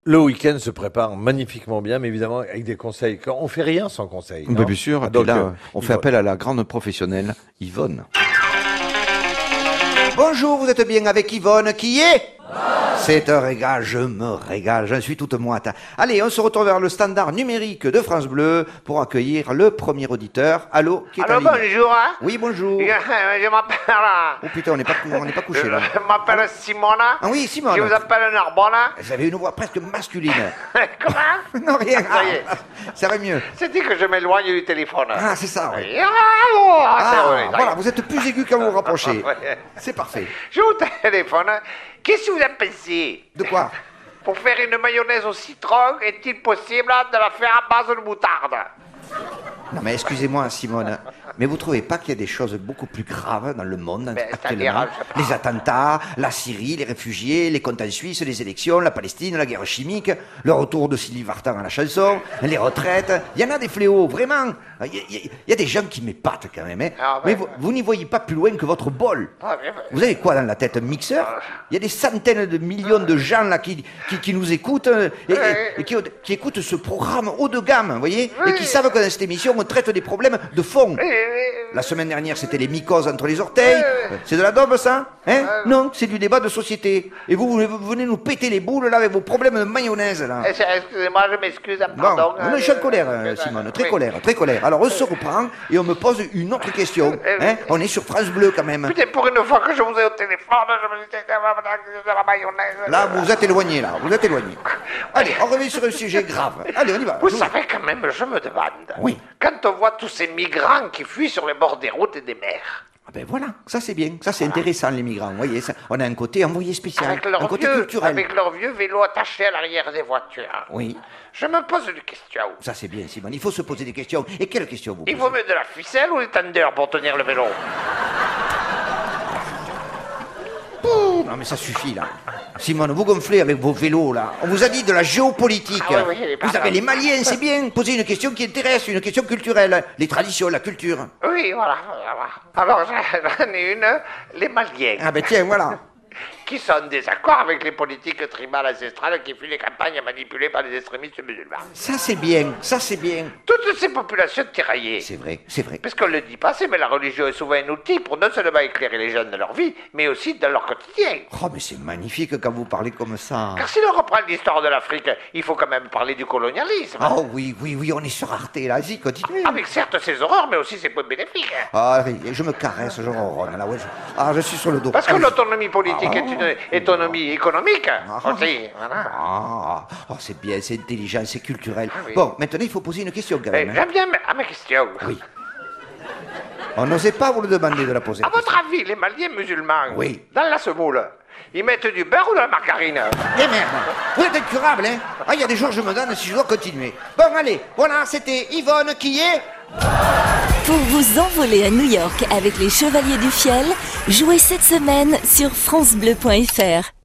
Le week-end se prépare magnifiquement bien, mais évidemment avec des conseils. On fait rien sans conseils. Bah, bien sûr. Et Donc, là, on fait Yvonne. appel à la grande professionnelle, Yvonne. Bonjour, vous êtes bien avec Yvonne qui est C'est un régal, je me régale, je suis toute moite. Allez, on se retourne vers le standard numérique de France Bleu pour accueillir le premier auditeur. Allô, qui est en Allô, ligne? bonjour. Hein? Oui, bonjour. Je m'appelle. Oh putain, on n'est pas couché là. Je m'appelle Simona. Ah oui, Simone. Je vous appelle Narbonne. Vous avez une voix presque masculine. Comment? Non, rien. Ça y est. Ça va mieux. C'est dit que je m'éloigne du téléphone. Ah, c'est ça, oui. Voilà. Vous êtes plus aigu quand vous vous rapprochez. Ouais. C'est parfait. Je vous téléphone. Qu'est-ce que vous en pensez? De quoi? Pour faire une mayonnaise au citron, est-il possible de la faire à base de moutarde? Non mais excusez-moi Simone, mais vous trouvez pas qu'il y a des choses beaucoup plus graves dans le monde Mais actuellement? c'est-à-dire, je sais pas. Les attentats, la Syrie, les réfugiés, les comptes en Suisse, les élections, la Palestine, la guerre chimique, le retour de Sylvie Vartan à la chanson, les retraites, il y en a des fléaux, vraiment. Il y a des gens qui m'épatent quand même, hein. Ah, Mais ouais. vous n'y voyez pas plus loin que votre bol. Ah, mais- Vous avez quoi dans la tête, un mixeur? Il y a des centaines de millions de gens là qui nous écoutent et qui écoutent ce programme haut de gamme, vous voyez, et qui savent que dans cette émission on traite des problèmes de fond. La semaine dernière c'était les mycoses entre les orteils. C'est de la daube ça? Hein? Non, c'est du débat de société. Et vous venez nous péter les boules là avec vos problèmes de mayonnaise là. Excusez-moi, je m'excuse, Bon, pardon. non, je suis en colère, Simone, très Oui. colère, très colère. Alors on se reprend et on me pose une autre question. Hein? On est sur France Bleu quand même. Putain, pour une fois que je vous ai au téléphone, je me suis dit de la mayonnaise. Là, vous êtes éloigné, là, vous êtes éloigné. Allez, on revient sur un sujet grave. Allez, on y va. Vous savez quand même, je me demande. Oui. Quand on voit tous ces migrants qui fuient sur les bords des routes et des mers, Ah ben voilà, ça c'est bien, ça c'est intéressant les migrants, vous voyez, ça, on a un côté envoyé spécial, avec un leurs côté vieux, culturel. avec leurs vieux vélos attachés à l'arrière des voitures, Oui, je me pose une question. ça c'est bien Simone, il faut se poser des questions. Et quelles questions vous Il posez? vaut mieux de la ficelle ou des tenders pour tenir le vélo? Non mais ça suffit là. Simone, vous gonflez avec vos vélos là. On vous a dit de la géopolitique. Ah oui, oui, vous pardon. avez les Maliens, c'est bien. Posez une question qui intéresse, une question culturelle. Les traditions, la culture. Oui, voilà. Alors j'en ai une, les Maliens, Ah ben tiens, voilà. qui sont en désaccord avec les politiques tribales ancestrales qui fuient les campagnes manipulées par les extrémistes musulmans. Ça c'est bien, ça c'est bien. Toutes ces populations tiraillées. C'est vrai, c'est vrai. Parce qu'on ne le dit pas assez, mais la religion est souvent un outil pour non seulement éclairer les jeunes dans leur vie, mais aussi dans leur quotidien. Oh mais c'est magnifique quand vous parlez comme ça. Car si l'on reprend l'histoire de l'Afrique, il faut quand même parler du colonialisme. Oh oui, oui, oui, on est sur Arte là, vas-y, continuez. Avec certes ses horreurs, mais aussi ses points bénéfiques. Ah oui, je me caresse, je ronronne là, ouais. Je suis sur le dos. Parce que Allez. l'autonomie politique est une autonomie économique. Aussi, voilà. C'est bien, c'est intelligent, c'est culturel. oui. Bon, maintenant il faut poser une question quand même. hein. J'aime bien à ma question. Oui. On n'osait pas vous le demander de la poser. À votre avis, les Maliens musulmans, Oui. dans la semoule, ils mettent du beurre ou de la margarine? Eh merde, vous êtes incurable, hein. Ah, il y a des jours je me donne si je dois continuer. Bon, allez, voilà, c'était Yvonne qui est... Pour vous envoler à New York avec les Chevaliers du Fiel, jouez cette semaine sur francebleu.fr.